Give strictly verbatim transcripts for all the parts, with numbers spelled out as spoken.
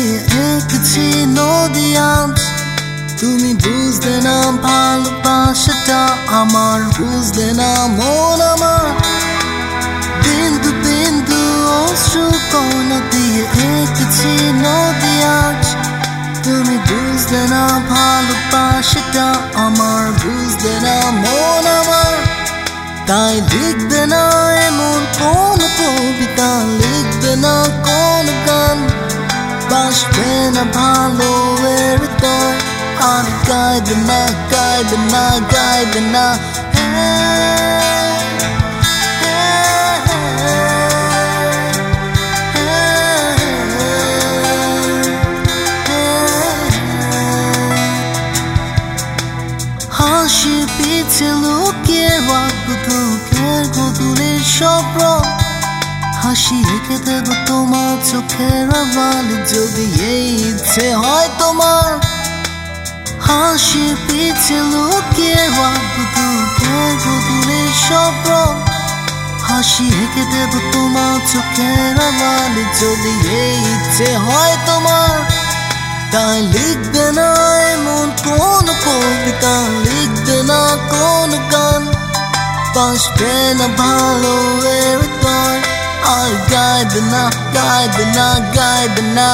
দিয়ে এঁকেছি নদী আজ তুমি বুঝলে না ভালোবাসাটা আমার বুঝলে না মন আমার বিন্দু বিন্দু অশ্রু কণা দিয়ে এঁকেছি নদী আজ তুমি বুঝলে না ভালোবাসাটা আমার বুঝলে না মন আমার তাই লিখবে না এমন কোন কবিতা লিখবে না কোন গান বাসবে না ভালো এর হৃদয় আর গাইবে না গাইবে না গাইবে না হাসির পিছে লুকিয়ে রাখবো দুঃখের গধূলির স্বপ্ন হাসি এঁকে দেবো তোমার চোখের আড়ালে যদি এই ইচ্ছে হয় তোমার হাসির পিছে লুকিয়ে রাখবো দুঃখের গধূলির স্বপ্ন হাসি এঁকে দেবো তোমার চোখের আড়ালে যদি এই ইচ্ছে হয় তোমার তাই লিখবে না এমন কোন কবিতা লিখবে না কোন গান বাসবে না ভালো এর হৃদয় আর গাইবে না গাইবে না গাইবে না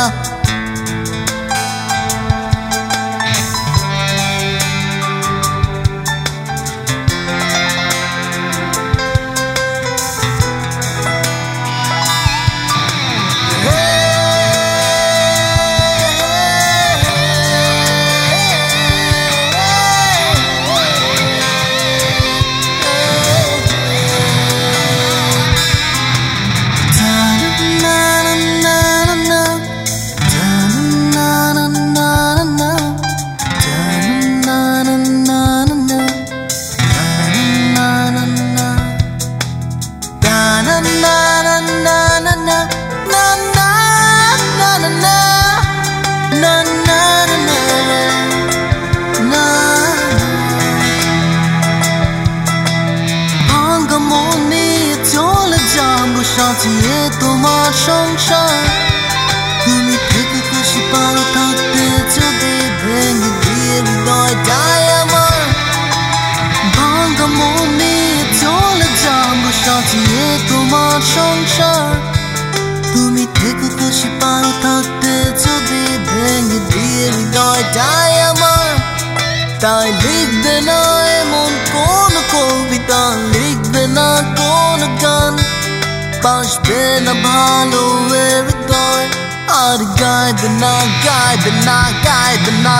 সাজিয়ে তোমার সংসার তুমি থেকে খুশি পাও থাকতে যদি ভেঙে দিয়ে হৃদয়টাই আমার ভাঙা মন নিয়ে চলে যাবো সাজিয়ে তোমার সংসার তুমি থেকে খুশি পাও থাকতে যদি ভেঙে দিয়ে হৃদয়টাই আমার তাই লিখবে না এমন কোন কবিতা লিখবে না কোন গান বাসবে না ভালো এর হৃদয় আর গাইবে না গাইবে না গাইবে না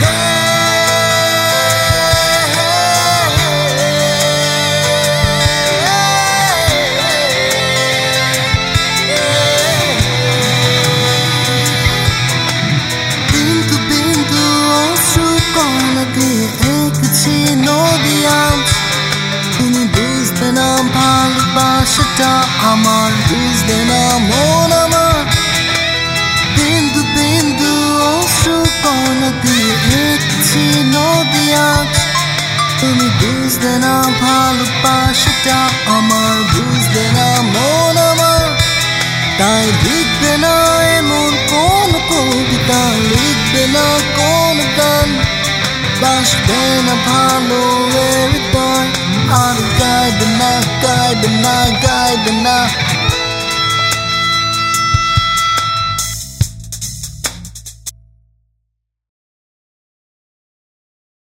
বিন্দু বিন্দু অশ্রু কণা দিয়ে এঁকেছি নদী আজ তুমি বুঝলে না ভালোবাসাটা আমার বুঝলে না মন আমার বিন্দু বিন্দু অশ্রু কণা দিয়ে এঁকেছি নদী আজ তুমি বুঝলে না ভালোবাসাটা আমার বুঝলে না মন আমার তাই লিখবে না এমন কোন কবিতা লিখবে না কোন গান বাসবে না ভালো এর হৃদয় আর গাইবে না গাইবে না গাইবে না